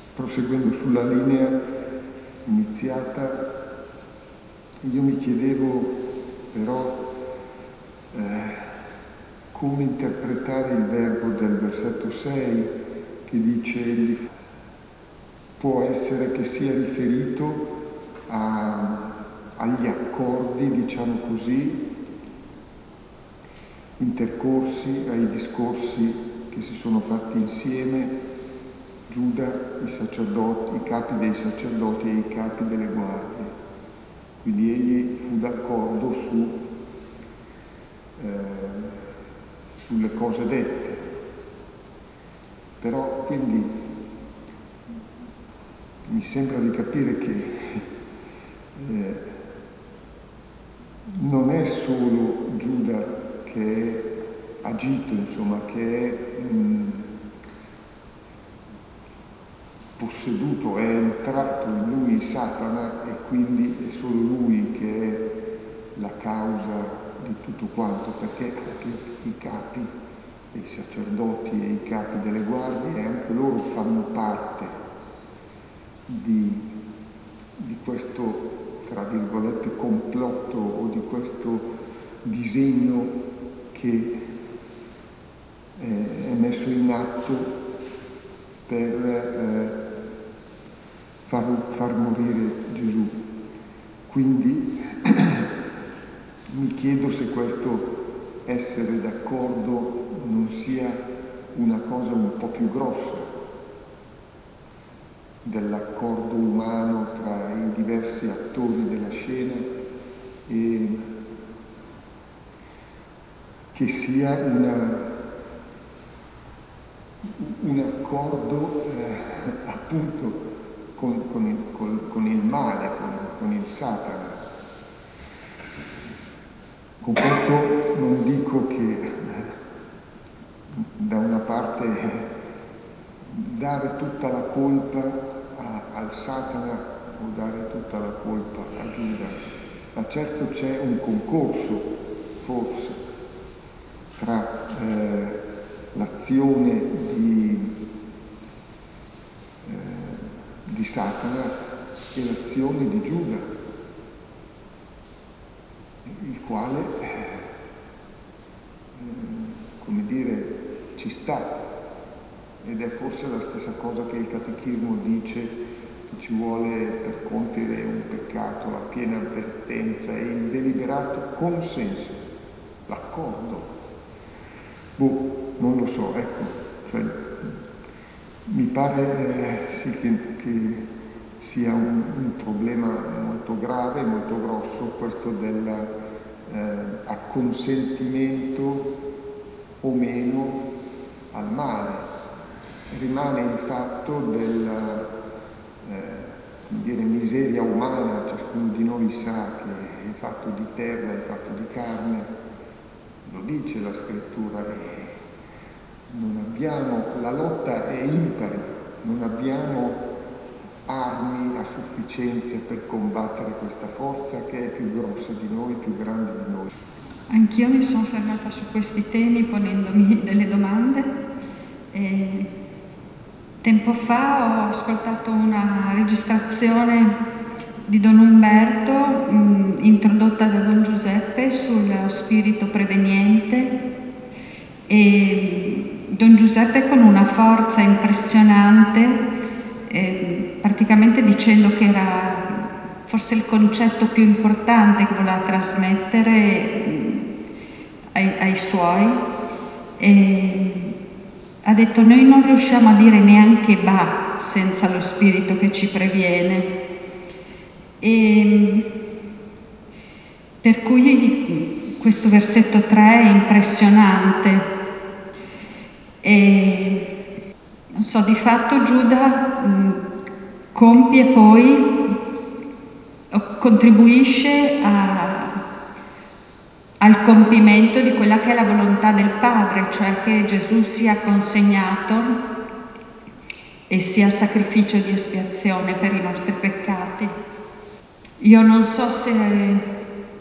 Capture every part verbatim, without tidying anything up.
proseguendo sulla linea iniziata, io mi chiedevo però eh, come interpretare il verbo del versetto sei che dice: può essere che sia riferito a, agli accordi, diciamo così, intercorsi, ai discorsi che si sono fatti insieme Giuda, i sacerdoti, i capi dei sacerdoti e i capi delle guardie. Quindi egli fu d'accordo su, eh, sulle cose dette. Però quindi mi sembra di capire che eh, non è solo Giuda che è agito, insomma, che è mh, posseduto, è entrato in lui Satana, e quindi è solo lui che è la causa di tutto quanto, perché anche i capi, i sacerdoti e i capi delle guardie, anche loro fanno parte di, di questo, tra virgolette, complotto o di questo disegno che è messo in atto per eh, Far, far morire Gesù. Quindi mi chiedo se questo essere d'accordo non sia una cosa un po' più grossa dell'accordo umano tra i diversi attori della scena, e che sia una, un accordo eh, appunto Con, con, il, con, con il male, con, con il Satana. Con questo non dico che da una parte dare tutta la colpa a, al Satana o dare tutta la colpa a Giuda, ma certo c'è un concorso, forse, tra eh, l'azione di di Satana e l'azione di Giuda, il quale, eh, come dire, ci sta, ed è forse la stessa cosa che il Catechismo dice che ci vuole per compiere un peccato la piena avvertenza e il deliberato consenso, l'accordo. Boh, non lo so, ecco, cioè, mi pare eh, sì, che, che sia un, un problema molto grave, molto grosso, questo dell'acconsentimento eh, o meno al male. Rimane il fatto della eh, come dire, miseria umana. Ciascuno di noi sa che è fatto di terra, è fatto di carne, lo dice la Scrittura. Non abbiamo, la lotta è impari, non abbiamo armi a sufficienza per combattere questa forza che è più grossa di noi, più grande di noi. Anch'io mi sono fermata su questi temi ponendomi delle domande. E tempo fa ho ascoltato una registrazione di Don Umberto mh, introdotta da Don Giuseppe sullo spirito preveniente, e Don Giuseppe con una forza impressionante, eh, praticamente dicendo che era forse il concetto più importante che voleva trasmettere eh, ai, ai suoi. E ha detto: noi non riusciamo a dire neanche bah senza lo spirito che ci previene. E per cui questo versetto tre è impressionante. E non so, di fatto Giuda mh, compie poi, contribuisce a, al compimento di quella che è la volontà del Padre, cioè che Gesù sia consegnato e sia sacrificio di espiazione per i nostri peccati. Io non so se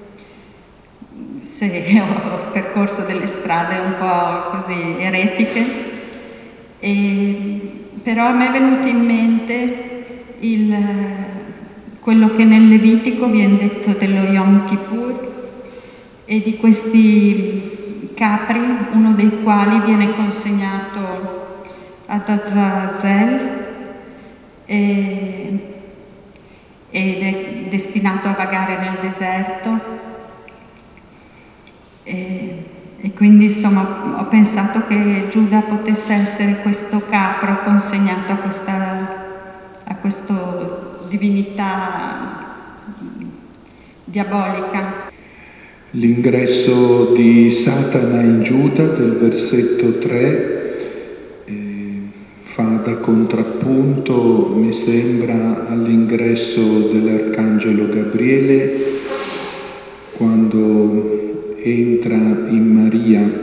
se ho percorso delle strade un po' così eretiche, e però a me è venuto in mente il, quello che nel Levitico viene detto dello Yom Kippur e di questi capri, uno dei quali viene consegnato ad Azazel e, ed è destinato a vagare nel deserto. E, e quindi insomma ho pensato che Giuda potesse essere questo capro consegnato a questa a questa divinità diabolica. L'ingresso di Satana in Giuda del versetto tre eh, fa da contrappunto, mi sembra, all'ingresso dell'Arcangelo Gabriele quando entra in Maria.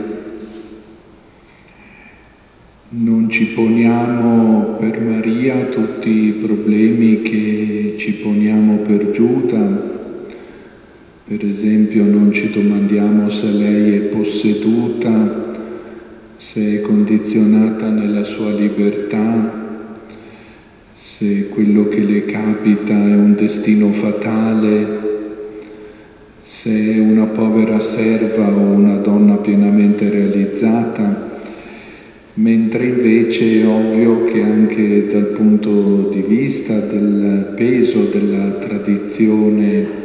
Non ci poniamo per Maria tutti i problemi che ci poniamo per Giuda. Per esempio non ci domandiamo se lei è posseduta, se è condizionata nella sua libertà, se quello che le capita è un destino fatale, se è una povera serva o una donna pienamente realizzata, mentre invece è ovvio che anche dal punto di vista del peso della tradizione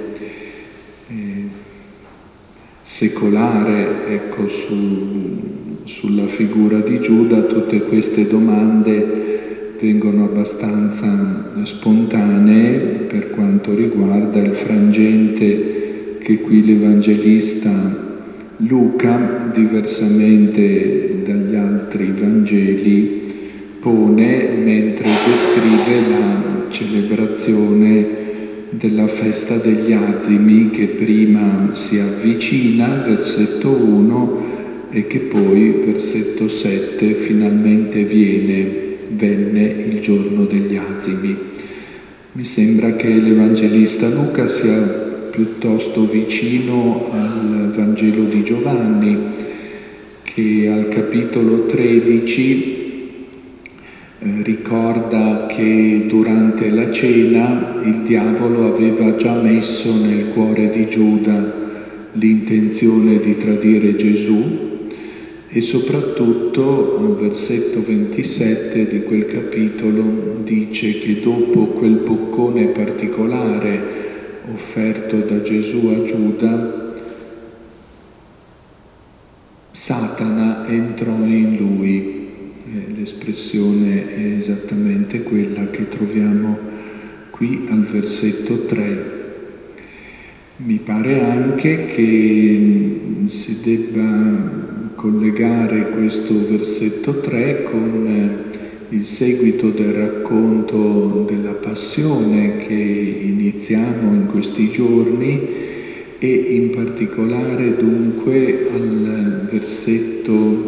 secolare, ecco, su, sulla figura di Giuda, tutte queste domande vengono abbastanza spontanee per quanto riguarda il frangente che qui l'Evangelista Luca, diversamente dagli altri Vangeli, pone mentre descrive la celebrazione della festa degli azimi che prima si avvicina, versetto uno, e che poi, versetto sette, finalmente viene, venne il giorno degli azimi. Mi sembra che l'Evangelista Luca sia piuttosto vicino al Vangelo di Giovanni, che al capitolo tredici ricorda che durante la cena il diavolo aveva già messo nel cuore di Giuda l'intenzione di tradire Gesù e soprattutto al versetto ventisette di quel capitolo dice che dopo quel boccone particolare offerto da Gesù a Giuda, Satana entrò in lui. L'espressione è esattamente quella che troviamo qui al versetto tre. Mi pare anche che si debba collegare questo versetto tre con il seguito del racconto della passione che iniziamo in questi giorni e in particolare dunque al versetto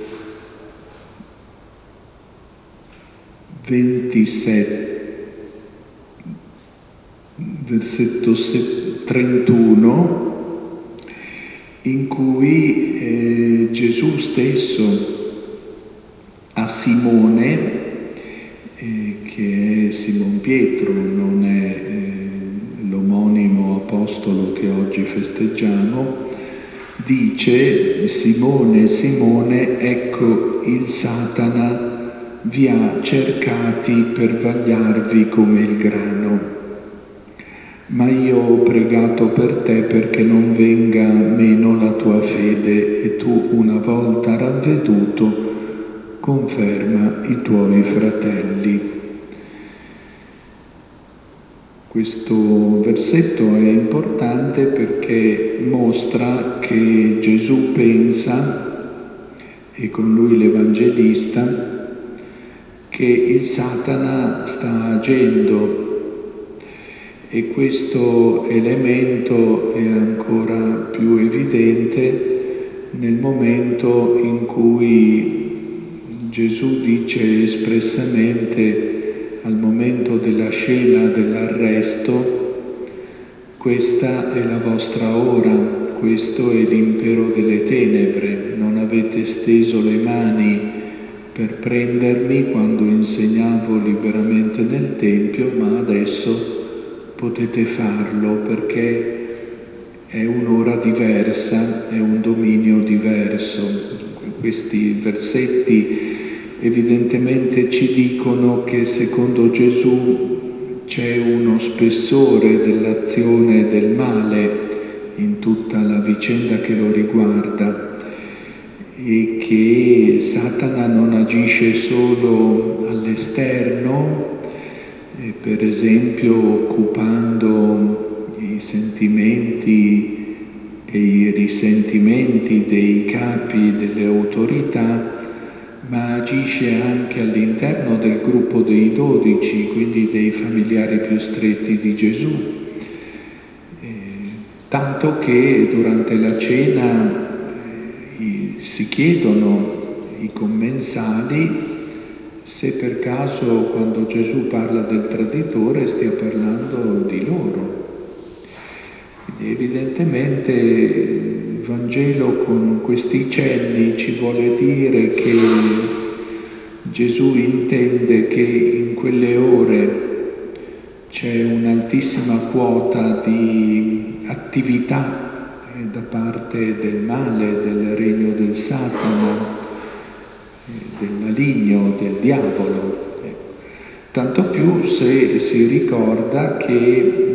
ventisette, versetto trentuno, in cui eh, Gesù stesso a Simone, eh, che è Simon Pietro, non è eh, l'omonimo apostolo che oggi festeggiamo, dice: Simone, Simone, ecco il Satana vi ha cercati per vagliarvi come il grano, ma io ho pregato per te perché non venga meno la tua fede e tu, una volta ravveduto, conferma i tuoi fratelli. Questo versetto è importante perché mostra che Gesù pensa, e con lui l'Evangelista, che il Satana sta agendo, e questo elemento è ancora più evidente nel momento in cui Gesù dice espressamente al momento della scena dell'arresto: questa è la vostra ora, questo è l'impero delle tenebre, non avete steso le mani per prendermi quando insegnavo liberamente nel Tempio, ma adesso potete farlo perché è un'ora diversa, è un dominio diverso. Questi versetti evidentemente ci dicono che secondo Gesù c'è uno spessore dell'azione del male in tutta la vicenda che lo riguarda e che Satana non agisce solo all'esterno, eh, per esempio occupando i sentimenti e i risentimenti dei capi delle autorità, ma agisce anche all'interno del gruppo dei dodici, quindi dei familiari più stretti di Gesù. Eh, tanto che durante la cena eh, i, si chiedono i commensali se per caso quando Gesù parla del traditore stia parlando di loro. Quindi evidentemente il Vangelo con questi cenni ci vuole dire che Gesù intende che in quelle ore c'è un'altissima quota di attività eh, da parte del male, del regno del Satana, eh, del maligno, del diavolo. Eh. Tanto più se si ricorda che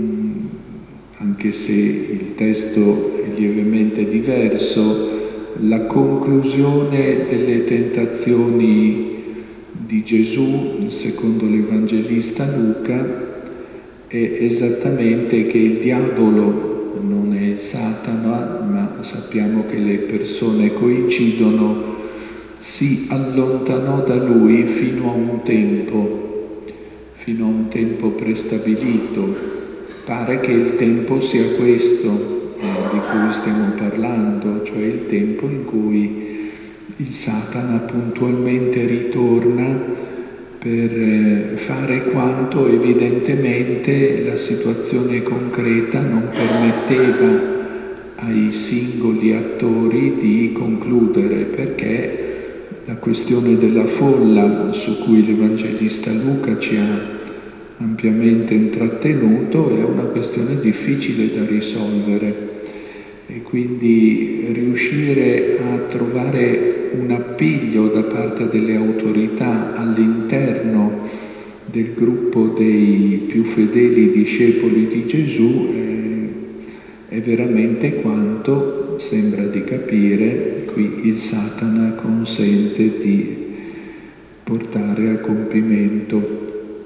anche se il testo è lievemente diverso, la conclusione delle tentazioni di Gesù, secondo l'Evangelista Luca, è esattamente che il diavolo non è Satana, ma sappiamo che le persone coincidono, si allontanò da lui fino a un tempo, fino a un tempo prestabilito. Pare che il tempo sia questo eh, di cui stiamo parlando, cioè il tempo in cui il Satana puntualmente ritorna per eh, fare quanto evidentemente la situazione concreta non permetteva ai singoli attori di concludere, perché la questione della folla su cui l'Evangelista Luca ci ha ampiamente intrattenuto è una questione difficile da risolvere e quindi riuscire a trovare un appiglio da parte delle autorità all'interno del gruppo dei più fedeli discepoli di Gesù è, è veramente quanto sembra di capire qui il Satana consente di portare a compimento.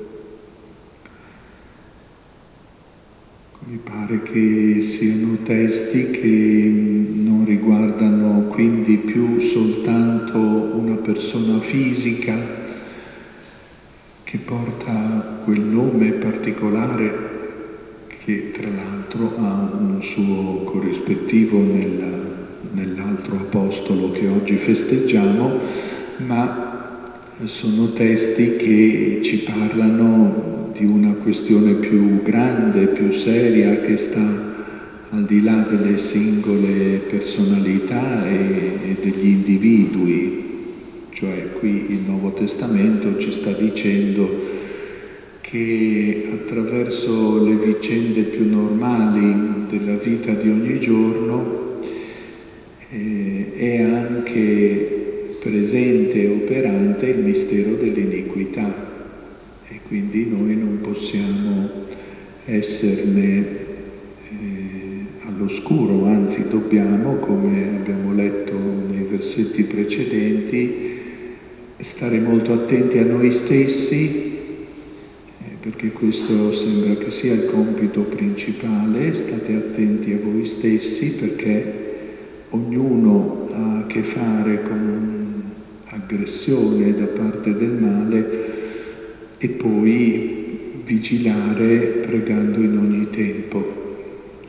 Mi pare che siano testi che non riguardano quindi più soltanto una persona fisica che porta quel nome particolare che tra l'altro ha un suo corrispettivo nel, nell'altro apostolo che oggi festeggiamo, ma sono testi che ci parlano di una questione più grande, più seria, che sta al di là delle singole personalità e, e degli individui. Cioè qui il Nuovo Testamento ci sta dicendo che attraverso le vicende più normali della vita di ogni giorno eh, è anche presente e operante il mistero dell'iniquità. E quindi noi non possiamo esserne eh, all'oscuro, anzi dobbiamo, come abbiamo letto nei versetti precedenti, stare molto attenti a noi stessi, eh, perché questo sembra che sia il compito principale. State attenti a voi stessi perché ognuno ha a che fare con aggressione da parte del male e poi vigilare pregando in ogni tempo.